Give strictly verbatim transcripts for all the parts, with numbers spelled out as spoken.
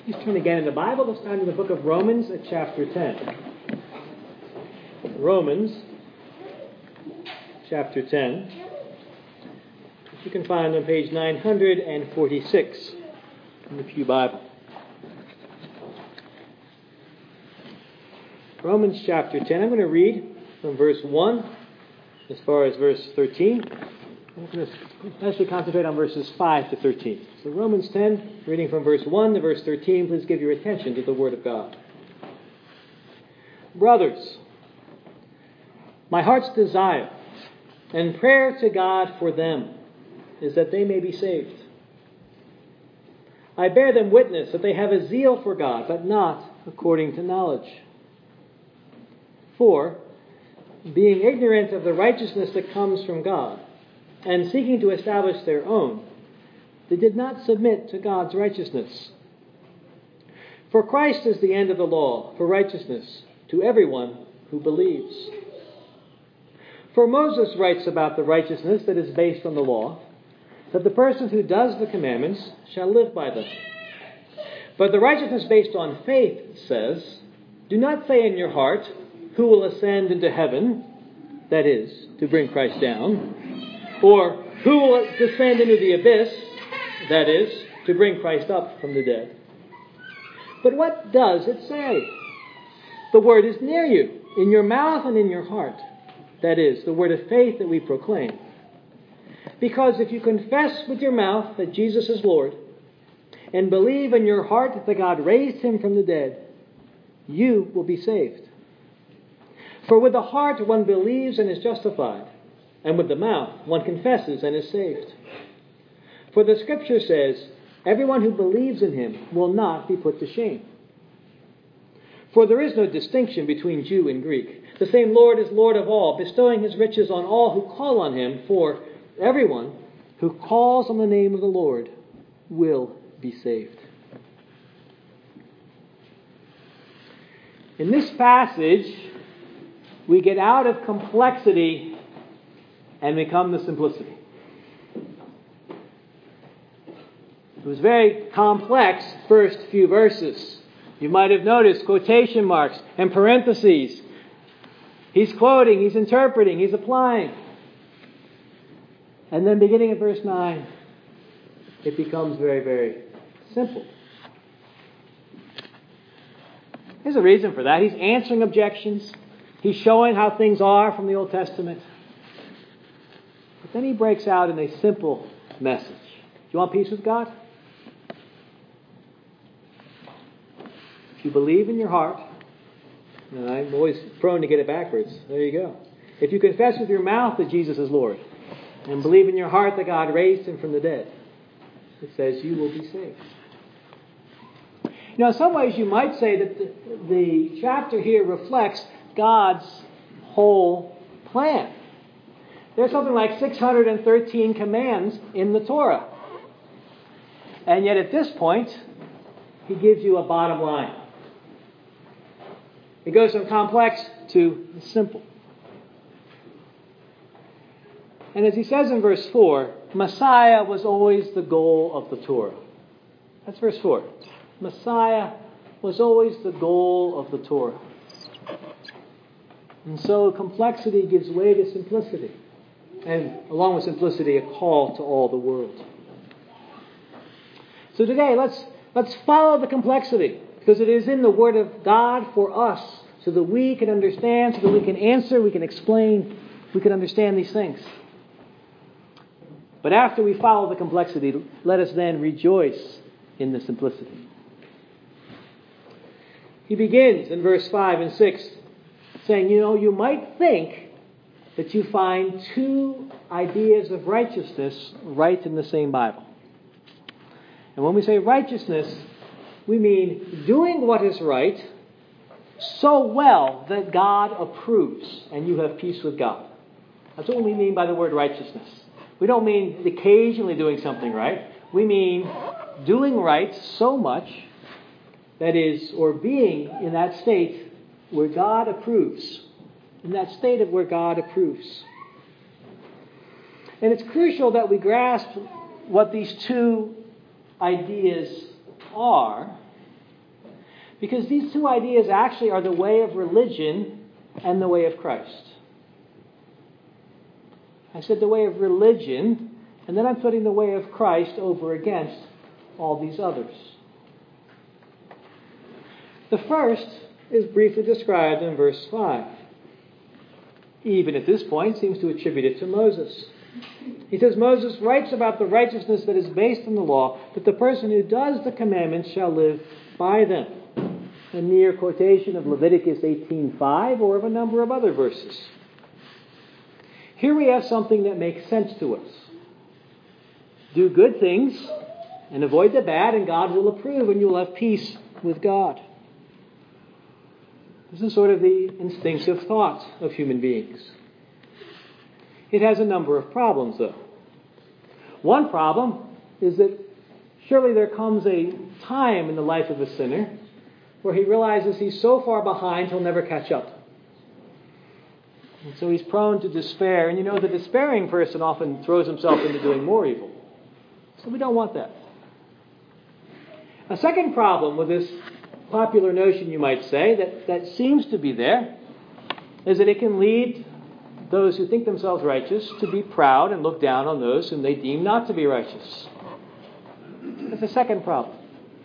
Please turn again in the Bible. This time to the book of Romans at chapter ten. Romans chapter ten. You can find on page nine forty-six in the Pew Bible. Romans chapter ten. I'm going to read from verse one as far as verse thirteen. I'm going to especially concentrate on verses five to thirteen. So Romans ten, reading from verse one to verse thirteen, please give your attention to the Word of God. Brothers, my heart's desire and prayer to God for them is that they may be saved. I bear them witness that they have a zeal for God, but not according to knowledge. For, being ignorant of the righteousness that comes from God, and seeking to establish their own, they did not submit to God's righteousness. For Christ is the end of the law for righteousness to everyone who believes. For Moses writes about the righteousness that is based on the law, that the person who does the commandments shall live by them. But the righteousness based on faith says, do not say in your heart, who will ascend into heaven, that is, to bring Christ down, or who will descend into the abyss, that is, to bring Christ up from the dead. But what does it say? The word is near you, in your mouth and in your heart. That is, the word of faith that we proclaim. Because if you confess with your mouth that Jesus is Lord, and believe in your heart that God raised him from the dead, you will be saved. For with the heart one believes and is justified, and with the mouth one confesses and is saved. For the Scripture says, everyone who believes in him will not be put to shame. For there is no distinction between Jew and Greek. The same Lord is Lord of all, bestowing his riches on all who call on him. For everyone who calls on the name of the Lord will be saved. In this passage, we get out of complexity and we come to simplicity. It was very complex first few verses. You might have noticed quotation marks and parentheses. He's quoting, he's interpreting, he's applying. And then beginning at verse nine, it becomes very, very simple. There's a reason for that. He's answering objections. He's showing how things are from the Old Testament. But then he breaks out in a simple message. Do you want peace with God? If you believe in your heart, and I'm always prone to get it backwards, there you go. If you confess with your mouth that Jesus is Lord, and believe in your heart that God raised him from the dead, it says you will be saved. You know, in some ways you might say that the, the chapter here reflects God's whole plan. There's something like six hundred thirteen commands in the Torah. And yet at this point, he gives you a bottom line. It goes from complex to simple. And as he says in verse four, Messiah was always the goal of the Torah. That's verse four. Messiah was always the goal of the Torah. And so complexity gives way to simplicity. And along with simplicity, a call to all the world. So today, let's let's follow the complexity, because it is in the Word of God for us, so that we can understand, so that we can answer, we can explain, we can understand these things. But after we follow the complexity, let us then rejoice in the simplicity. He begins in verse five and six saying, you know, you might think that you find two ideas of righteousness right in the same Bible. And when we say righteousness, we mean doing what is right so well that God approves and you have peace with God. That's what we mean by the word righteousness. We don't mean occasionally doing something right. We mean doing right so much, that is, or being in that state where God approves. In that state of where God approves. And it's crucial that we grasp what these two ideas are Because these two ideas actually are the way of religion and the way of Christ. I said the way of religion, and then I'm putting the way of Christ over against all these others. The first is briefly described in verse five. He, even at this point, seems to attribute it to Moses. He says, Moses writes about the righteousness that is based on the law, that the person who does the commandments shall live by them. A near quotation of Leviticus eighteen five or of a number of other verses. Here we have something that makes sense to us. Do good things and avoid the bad, and God will approve, and you will have peace with God. This is sort of the instinctive thought of human beings. It has a number of problems, though. One problem is that surely there comes a time in the life of a sinner where he realizes he's so far behind he'll never catch up. And so he's prone to despair. And you know, the despairing person often throws himself into doing more evil. So we don't want that. A second problem with this popular notion, you might say, that, that seems to be there, is that it can lead those who think themselves righteous to be proud and look down on those whom they deem not to be righteous. That's the second problem.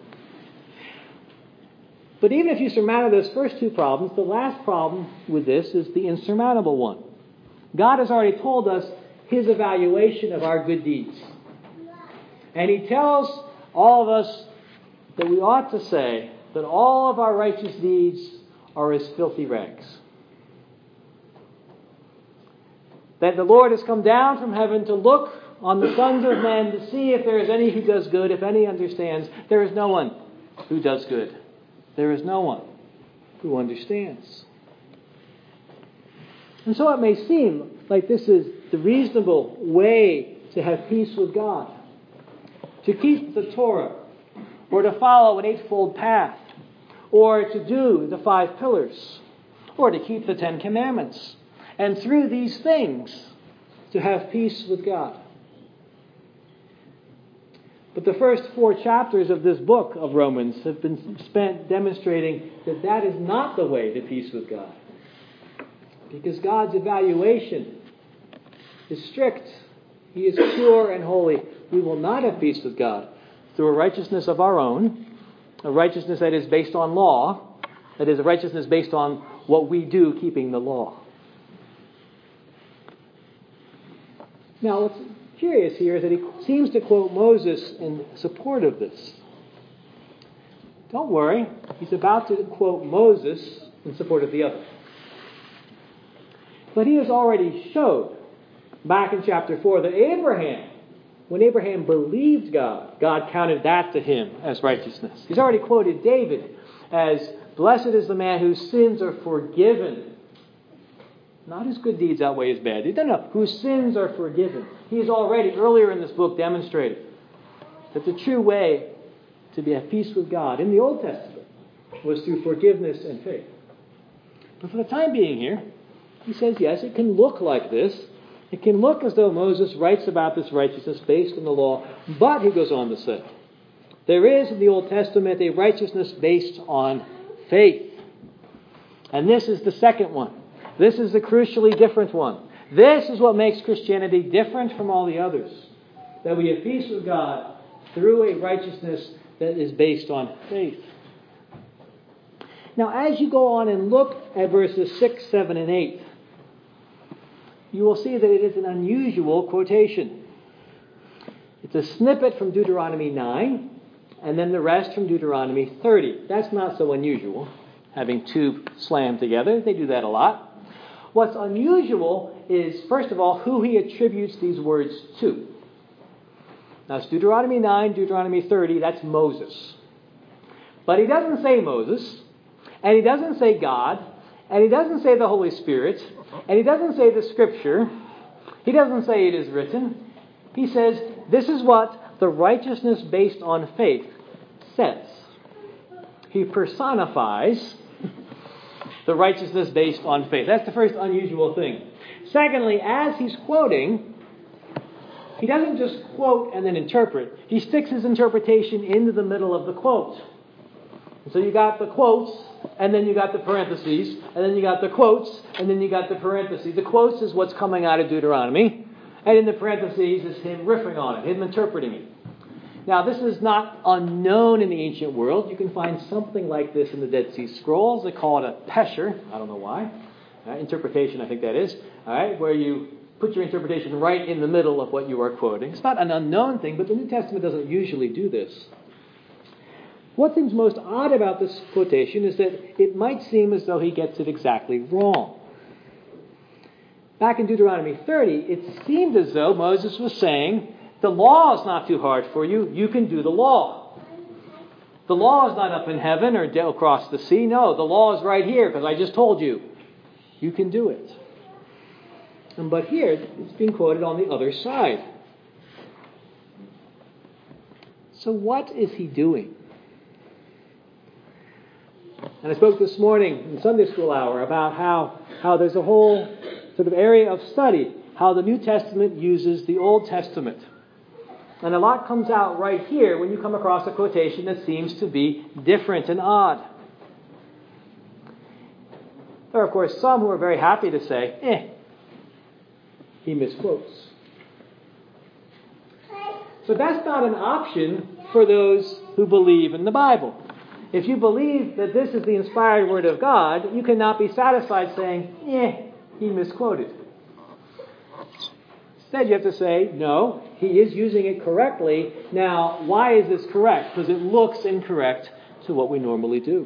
But even if you surmount those first two problems, the last problem with this is the insurmountable one. God has already told us His evaluation of our good deeds. And He tells all of us that we ought to say that all of our righteous deeds are as filthy rags. That the Lord has come down from heaven to look on the sons of men to see if there is any who does good, if any understands. There is no one who does good. There is no one who understands. And so it may seem like this is the reasonable way to have peace with God. To keep the Torah, or to follow an eightfold path, or to do the five pillars, or to keep the Ten Commandments. And through these things, to have peace with God. But the first four chapters of this book of Romans have been spent demonstrating that that is not the way to peace with God. Because God's evaluation is strict. He is pure and holy. We will not have peace with God through a righteousness of our own, a righteousness that is based on law, that is a righteousness based on what we do keeping the law. Now, what's curious here is that he seems to quote Moses in support of this. Don't worry, he's about to quote Moses in support of the other. But he has already showed, back in chapter four, that Abraham, when Abraham believed God, God counted that to him as righteousness. He's already quoted David as, blessed is the man whose sins are forgiven. Not his good deeds outweigh his bad deeds. No, no, whose sins are forgiven. He's already, earlier in this book, demonstrated that the true way to be at peace with God in the Old Testament was through forgiveness and faith. But for the time being here, he says, yes, it can look like this. It can look as though Moses writes about this righteousness based on the law. But, he goes on to say, there is in the Old Testament a righteousness based on faith. And this is the second one. This is the crucially different one. This is what makes Christianity different from all the others. That we have peace with God through a righteousness that is based on faith. Now, as you go on and look at verses six, seven, and eight, you will see that it is an unusual quotation. It's a snippet from Deuteronomy nine, and then the rest from Deuteronomy thirty. That's not so unusual, having two slammed together. They do that a lot. What's unusual is, first of all, who he attributes these words to. Now, it's Deuteronomy nine, Deuteronomy thirty, that's Moses. But he doesn't say Moses, and he doesn't say God, and he doesn't say the Holy Spirit, and he doesn't say the Scripture. He doesn't say it is written. He says, this is what the righteousness based on faith says. He personifies the righteousness based on faith. That's the first unusual thing. Secondly, as he's quoting, he doesn't just quote and then interpret. He sticks his interpretation into the middle of the quote. So you got the quotes, and then you got the parentheses, and then you got the quotes, and then you got the parentheses. The quotes is what's coming out of Deuteronomy, and in the parentheses is him riffing on it, him interpreting it. Now, this is not unknown in the ancient world. You can find something like this in the Dead Sea Scrolls. They call it a pesher. I don't know why. Uh, interpretation, I think that is. All right, where you put your interpretation right in the middle of what you are quoting. It's not an unknown thing, but the New Testament doesn't usually do this. What seems most odd about this quotation is that it might seem as though he gets it exactly wrong. Back in Deuteronomy thirty, it seemed as though Moses was saying, the law is not too hard for you. You can do the law. The law is not up in heaven or across the sea. No, the law is right here because I just told you. You can do it. And but here, it's being quoted on the other side. So what is he doing? And I spoke this morning in Sunday school hour about how, how there's a whole sort of area of study, how the New Testament uses the Old Testament. And a lot comes out right here when you come across a quotation that seems to be different and odd. There are, of course, some who are very happy to say, eh, he misquotes. So that's not an option for those who believe in the Bible. If you believe that this is the inspired Word of God, you cannot be satisfied saying, eh, he misquoted. Instead, you have to say, no, he is using it correctly. Now, why is this correct? Because it looks incorrect to what we normally do.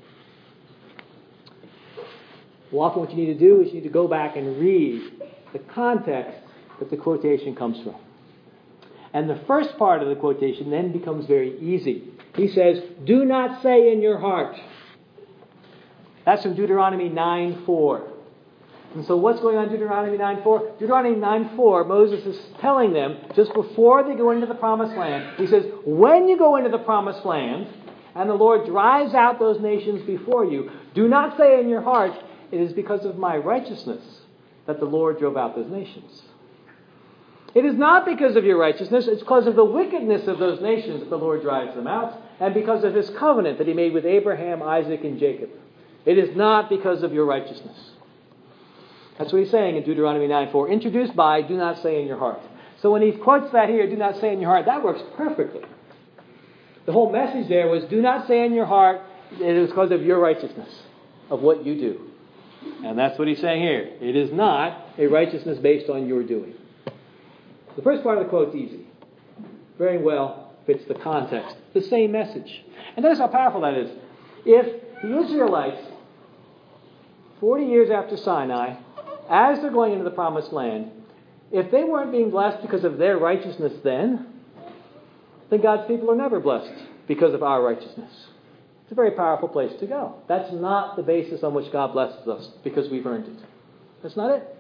Well, often what you need to do is you need to go back and read the context that the quotation comes from. And the first part of the quotation then becomes very easy. He says, do not say in your heart. That's from Deuteronomy nine four. And so what's going on in Deuteronomy nine four? Deuteronomy nine four, Moses is telling them, just before they go into the promised land, he says, when you go into the promised land, and the Lord drives out those nations before you, do not say in your heart, it is because of my righteousness that the Lord drove out those nations. It is not because of your righteousness, it's because of the wickedness of those nations that the Lord drives them out, and because of his covenant that he made with Abraham, Isaac, and Jacob. It is not because of your righteousness. That's what he's saying in Deuteronomy nine four, introduced by, do not say in your heart. So when he quotes that here, do not say in your heart, that works perfectly. The whole message there was, do not say in your heart, it is because of your righteousness, of what you do. And that's what he's saying here. It is not a righteousness based on your doing. The first part of the quote's easy. Very well fits the context. The same message. And notice how powerful that is. If the Israelites, forty years after Sinai, as they're going into the promised land, if they weren't being blessed because of their righteousness then, then God's people are never blessed because of our righteousness. It's a very powerful place to go. That's not the basis on which God blesses us because we've earned it. That's not it.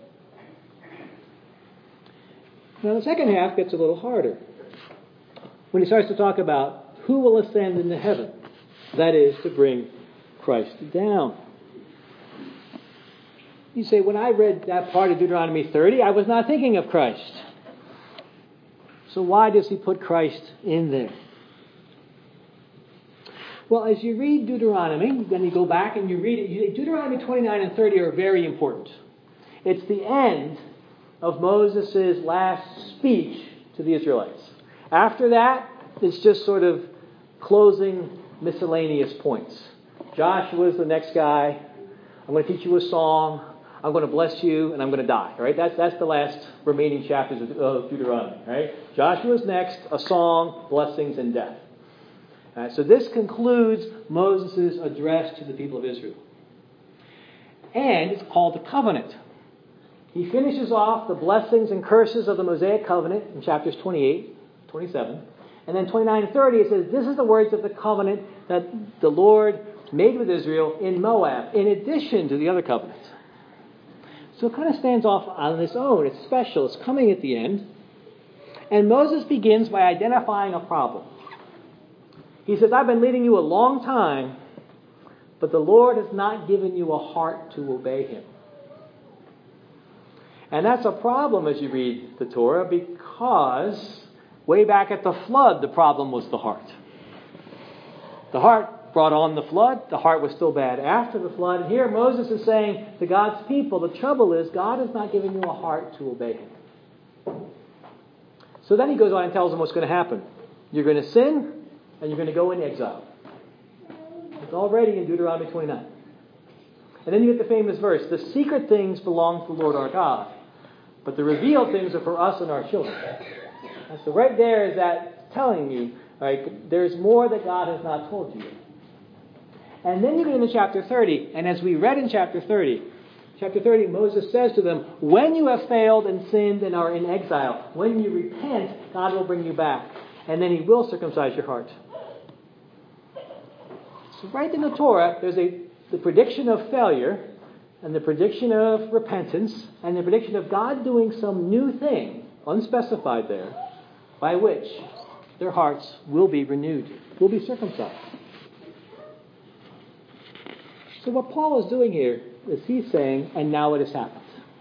Now the second half gets a little harder. When he starts to talk about who will ascend into heaven, that is, to bring Christ down. You say, when I read that part of Deuteronomy thirty, I was not thinking of Christ. So why does he put Christ in there? Well, as you read Deuteronomy, then you go back and you read it. You, Deuteronomy twenty-nine and thirty are very important. It's the end of Moses' last speech to the Israelites. After that, it's just sort of closing miscellaneous points. Joshua's the next guy. I'm going to teach you a song. I'm going to bless you, and I'm going to die. Right? That's that's the last remaining chapters of, of Deuteronomy. Right? Joshua's next, a song, blessings, and death. All right, so this concludes Moses' address to the people of Israel. And it's called the covenant. He finishes off the blessings and curses of the Mosaic covenant in chapters twenty-eight, twenty-seven. And then twenty-nine and thirty, it says, this is the words of the covenant that the Lord made with Israel in Moab, in addition to the other covenants. So it kind of stands off on its own. It's special. It's coming at the end. And Moses begins by identifying a problem. He says, I've been leading you a long time, but the Lord has not given you a heart to obey him. And that's a problem as you read the Torah, because way back at the flood, the problem was the heart. The heart brought on the flood. The heart was still bad after the flood. And here Moses is saying to God's people, the trouble is God has not given you a heart to obey Him. So then he goes on and tells them what's going to happen. You're going to sin and you're going to go in exile. It's already in Deuteronomy twenty-nine. And then you get the famous verse, the secret things belong to the Lord our God, but the revealed things are for us and our children. And so right there is that telling you, right, there's more that God has not told you. And then you get into chapter thirty, and as we read in chapter thirty, chapter thirty, Moses says to them, when you have failed and sinned and are in exile, when you repent, God will bring you back, and then He will circumcise your heart. So right in the Torah, there's a the prediction of failure, and the prediction of repentance, and the prediction of God doing some new thing, unspecified there, by which their hearts will be renewed, will be circumcised. So what Paul is doing here is he's saying, and now it has happened.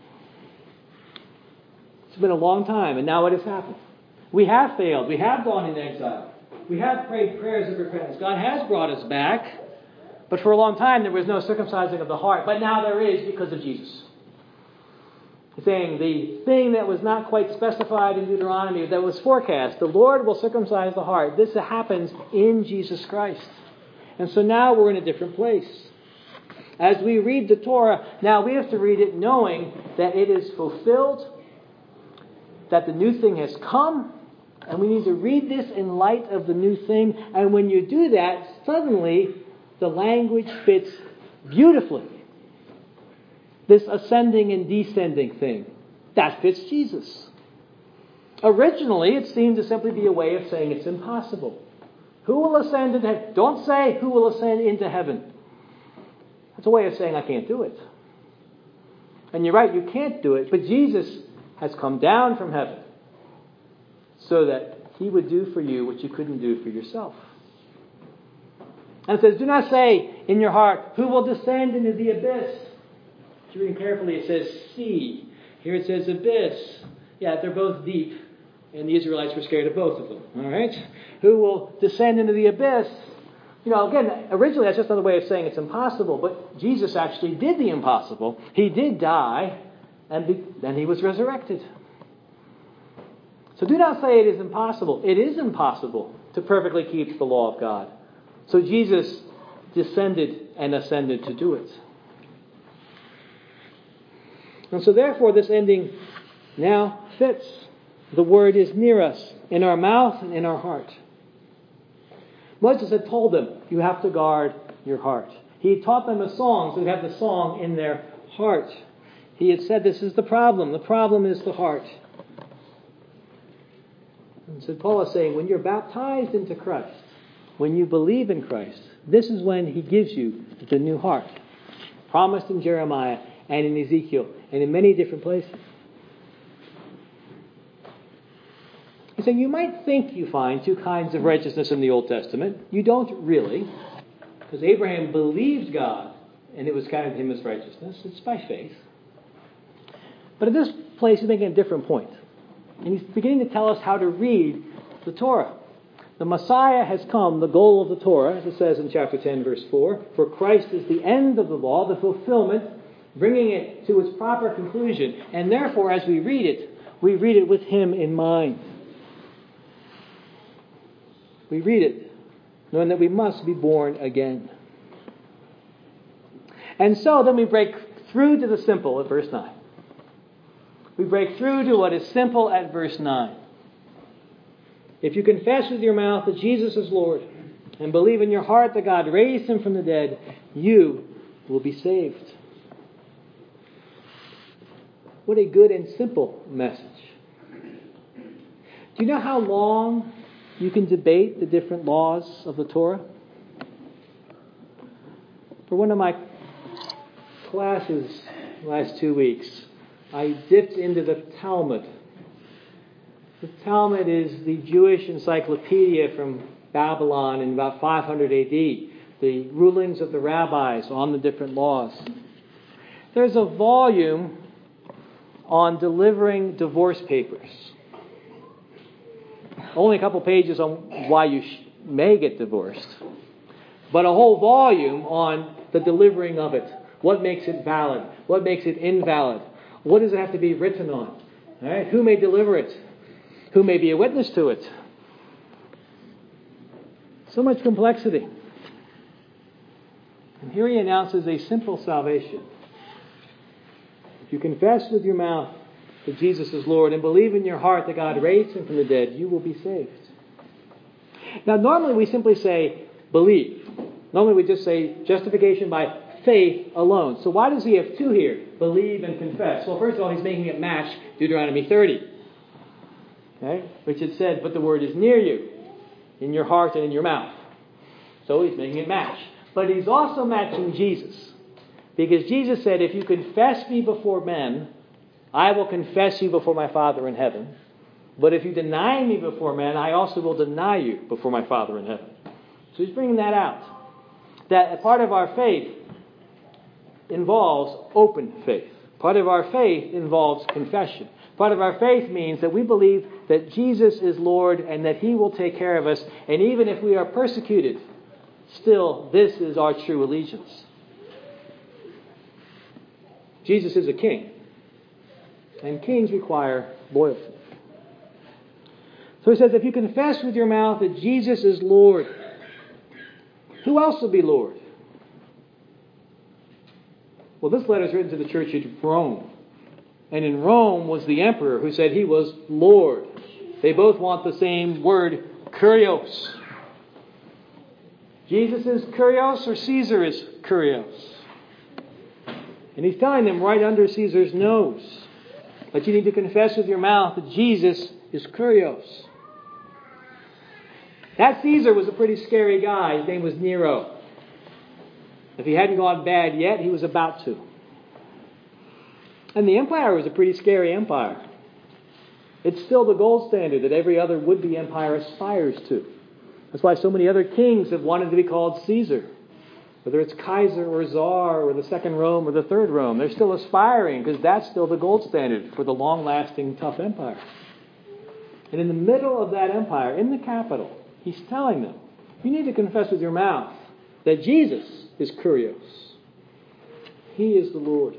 It's been a long time, and now it has happened. We have failed. We have gone into exile. We have prayed prayers of repentance. God has brought us back. But for a long time, there was no circumcising of the heart. But now there is because of Jesus. He's saying the thing that was not quite specified in Deuteronomy, that was forecast, the Lord will circumcise the heart. This happens in Jesus Christ. And so now we're in a different place. As we read the Torah, now we have to read it knowing that it is fulfilled, that the new thing has come, and we need to read this in light of the new thing. And when you do that, suddenly the language fits beautifully. This ascending and descending thing, that fits Jesus. Originally, it seemed to simply be a way of saying it's impossible. Who will ascend into heaven? Don't say who will ascend into heaven. That's a way of saying I can't do it. And you're right, you can't do it. But Jesus has come down from heaven so that He would do for you what you couldn't do for yourself. And it says, do not say in your heart, who will descend into the abyss? If you're reading carefully, it says sea. Here it says abyss. Yeah, they're both deep. And the Israelites were scared of both of them. All right? Who will descend into the abyss? You know, again, originally that's just another way of saying it's impossible. But Jesus actually did the impossible. He did die, and be, then He was resurrected. So do not say it is impossible. It is impossible to perfectly keep the law of God. So Jesus descended and ascended to do it. And so therefore this ending now fits. The word is near us, in our mouth and in our heart. Moses had told them, you have to guard your heart. He had taught them a song, so they have the song in their heart. He had said this is the problem. The problem is the heart. And so Paul is saying, when you're baptized into Christ, when you believe in Christ, this is when He gives you the new heart. Promised in Jeremiah and in Ezekiel and in many different places. He's saying you might think you find two kinds of righteousness in the Old Testament. You don't really. Because Abraham believed God and it was counted to him as righteousness. It's by faith. But at this place he's making a different point. And he's beginning to tell us how to read the Torah. The Messiah has come, the goal of the Torah, as it says in chapter ten, verse four. For Christ is the end of the law, the fulfillment, bringing it to its proper conclusion. And therefore, as we read it, we read it with Him in mind. We read it knowing that we must be born again. And so then we break through to the simple at verse nine. We break through to what is simple at verse nine. If you confess with your mouth that Jesus is Lord and believe in your heart that God raised Him from the dead, you will be saved. What a good and simple message. Do you know how long you can debate the different laws of the Torah? For one of my classes last two weeks, I dipped into the Talmud. The Talmud is the Jewish encyclopedia from Babylon in about five hundred A D. The rulings of the rabbis on the different laws. There's a volume on delivering divorce papers. Only a couple pages on why you sh- may get divorced. but a whole volume on the delivering of it. What makes it valid? What makes it invalid? What does it have to be written on? All right? Who may deliver it? Who may be a witness to it? So much complexity. And here he announces a simple salvation. If you confess with your mouth that Jesus is Lord and believe in your heart that God raised him from the dead, you will be saved. Now, normally we simply say believe. Normally we just say justification by faith alone. So why does he have two here? Believe and confess. Well, first of all, he's making it match Deuteronomy thirty. Okay? Which it said, but the word is near you, in your heart and in your mouth. So he's making it match. But he's also matching Jesus. Because Jesus said, if you confess me before men, I will confess you before my Father in heaven. But if you deny me before men, I also will deny you before my Father in heaven. So he's bringing that out. That a part of our faith involves open faith. Part of our faith involves confession. Part of our faith means that we believe that Jesus is Lord and that he will take care of us. And even if we are persecuted, still, this is our true allegiance. Jesus is a king. And kings require loyalty. So he says, if you confess with your mouth that Jesus is Lord, who else will be Lord? Well, this letter is written to the church at Rome. And in Rome was the emperor who said he was Lord. They both want the same word, kurios. Jesus is kurios or Caesar is kurios? And he's telling them right under Caesar's nose that you need to confess with your mouth that Jesus is kurios. That Caesar was a pretty scary guy. His name was Nero. If he hadn't gone bad yet, he was about to. And the empire was a pretty scary empire. It's still the gold standard that every other would-be empire aspires to. That's why so many other kings have wanted to be called Caesar. Whether it's Kaiser or Tsar or the second Rome or the third Rome, they're still aspiring because that's still the gold standard for the long-lasting, tough empire. And in the middle of that empire, in the capital, he's telling them, you need to confess with your mouth that Jesus is kurios. He is the Lord.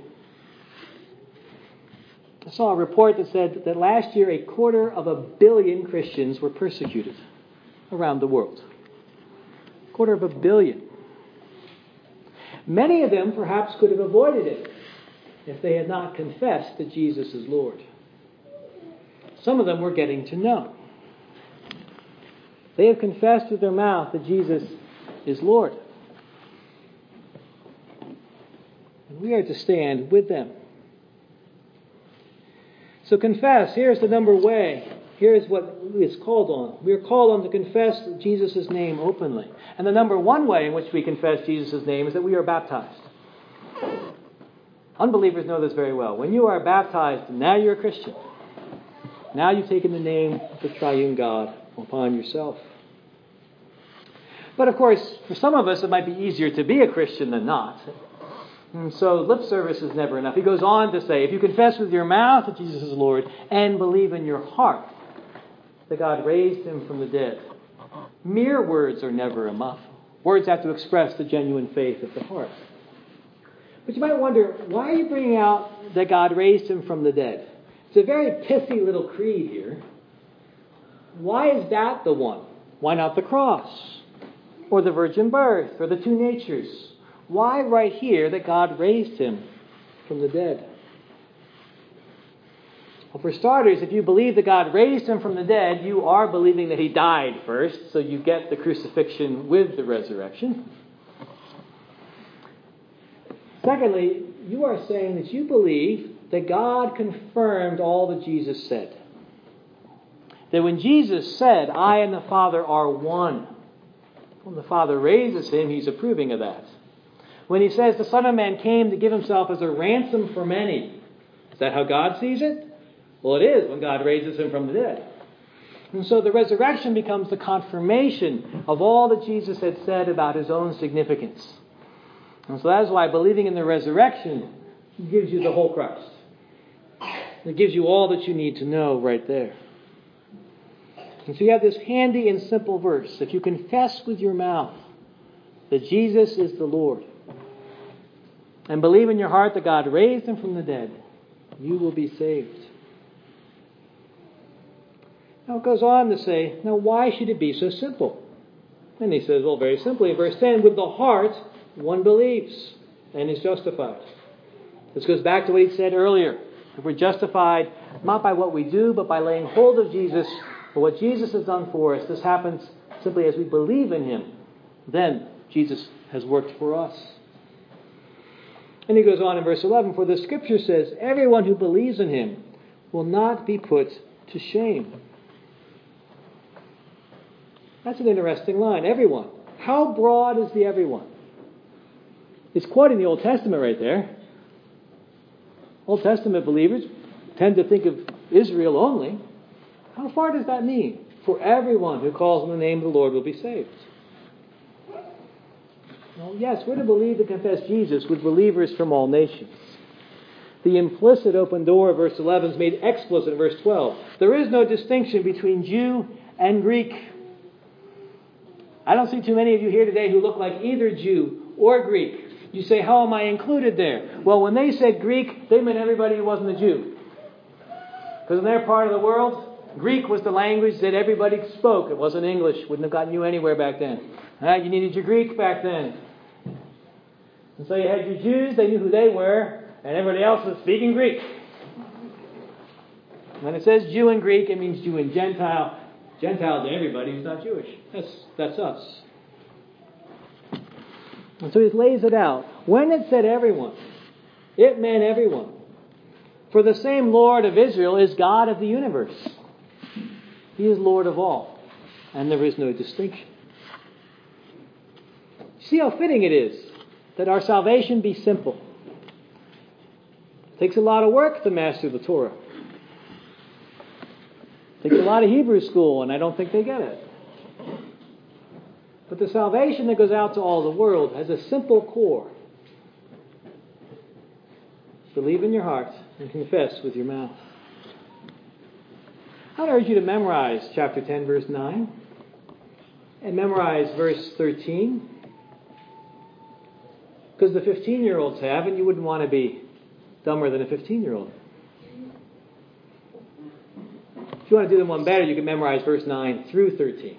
I saw a report that said that last year a quarter of a billion Christians were persecuted around the world. A quarter of a billion. Many of them perhaps could have avoided it if they had not confessed that Jesus is Lord. Some of them were getting to know. They have confessed with their mouth that Jesus is Lord. And we are to stand with them. So confess. Here's the number way. Here's what it's called on. We are called on to confess Jesus' name openly. And the number one way in which we confess Jesus' name is that we are baptized. Unbelievers know this very well. When you are baptized, now you're a Christian. Now you've taken the name of the triune God upon yourself. But of course, for some of us, it might be easier to be a Christian than not. And so lip service is never enough. He goes on to say, if you confess with your mouth that Jesus is Lord and believe in your heart that God raised him from the dead, mere words are never enough. Words have to express the genuine faith of the heart. But you might wonder, why are you bringing out that God raised him from the dead? It's a very pithy little creed here. Why is that the one? Why not the cross? Or the virgin birth? Or the two natures? Why right here that God raised him from the dead? Well, for starters, if you believe that God raised him from the dead, you are believing that he died first, so you get the crucifixion with the resurrection. Secondly, you are saying that you believe that God confirmed all that Jesus said. That when Jesus said, I and the Father are one, when the Father raises him, he's approving of that. When he says the Son of Man came to give himself as a ransom for many, is that how God sees it? Well, it is when God raises him from the dead. And so the resurrection becomes the confirmation of all that Jesus had said about his own significance. And so that is why believing in the resurrection gives you the whole Christ. It gives you all that you need to know right there. And so you have this handy and simple verse. If you confess with your mouth that Jesus is the Lord, and believe in your heart that God raised him from the dead, you will be saved. Now it goes on to say, now why should it be so simple? And he says, well, very simply, in verse ten, with the heart one believes and is justified. This goes back to what he said earlier. If we're justified not by what we do, but by laying hold of Jesus, for what Jesus has done for us, this happens simply as we believe in him. Then Jesus has worked for us. And he goes on in verse eleven, for the Scripture says, everyone who believes in him will not be put to shame. That's an interesting line. Everyone. How broad is the everyone? It's quoting the Old Testament right there. Old Testament believers tend to think of Israel only. How far does that mean? For everyone who calls on the name of the Lord will be saved. Well, yes, we're to believe and confess Jesus with believers from all nations. The implicit open door of verse eleven is made explicit in verse twelve. There is no distinction between Jew and Greek. I don't see too many of you here today who look like either Jew or Greek. You say, how am I included there? Well, when they said Greek, they meant everybody who wasn't a Jew. Because in their part of the world, Greek was the language that everybody spoke. It wasn't English. Wouldn't have gotten you anywhere back then. Right? You needed your Greek back then. And so you had your Jews, they knew who they were, and everybody else was speaking Greek. When it says Jew and Greek, it means Jew and Gentile. Gentile to everybody who's not Jewish. That's, that's us. And so he lays it out. When it said everyone, it meant everyone. For the same Lord of Israel is God of the universe. He is Lord of all. And there is no distinction. See how fitting it is that our salvation be simple. It takes a lot of work to master the Torah. It takes a lot of Hebrew school, and I don't think they get it. But the salvation that goes out to all the world has a simple core. Believe in your heart and confess with your mouth. I'd urge you to memorize chapter ten, verse nine. And memorize verse thirteen. Because the fifteen-year-olds have, and you wouldn't want to be dumber than a fifteen-year-old. If you want to do them one better, you can memorize verse nine through thirteen.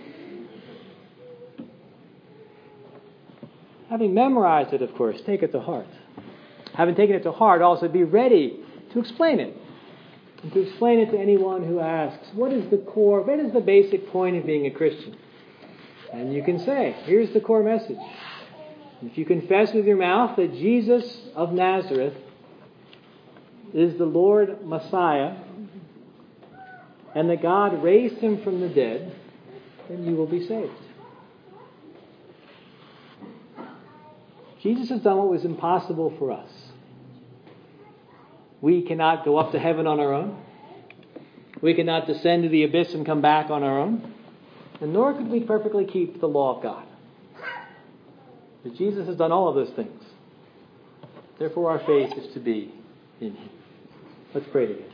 Having memorized it, of course, take it to heart. Having taken it to heart, also be ready to explain it. And to explain it to anyone who asks, what is the core, what is the basic point of being a Christian? And you can say, here's the core message. If you confess with your mouth that Jesus of Nazareth is the Lord Messiah, and that God raised him from the dead, then you will be saved. Jesus has done what was impossible for us. We cannot go up to heaven on our own. We cannot descend to the abyss and come back on our own. And nor could we perfectly keep the law of God. But Jesus has done all of those things. Therefore our faith is to be in him. Let's pray together.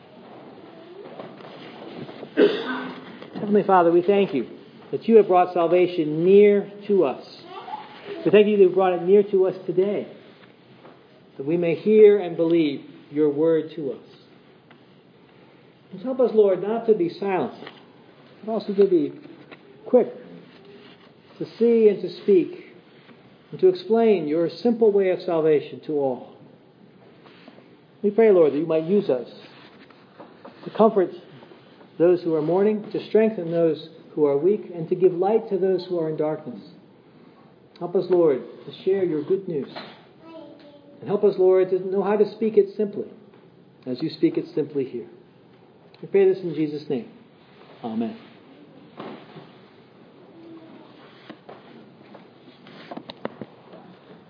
Heavenly Father, we thank you that you have brought salvation near to us. We thank you that you brought it near to us today, that we may hear and believe your word to us. And help us, Lord, not to be silent, but also to be quick to see and to speak and to explain your simple way of salvation to all. We pray, Lord, that you might use us to comfort those who are mourning, to strengthen those who are weak, and to give light to those who are in darkness. Help us, Lord, to share your good news. And help us, Lord, to know how to speak it simply, as you speak it simply here. We pray this in Jesus' name. Amen.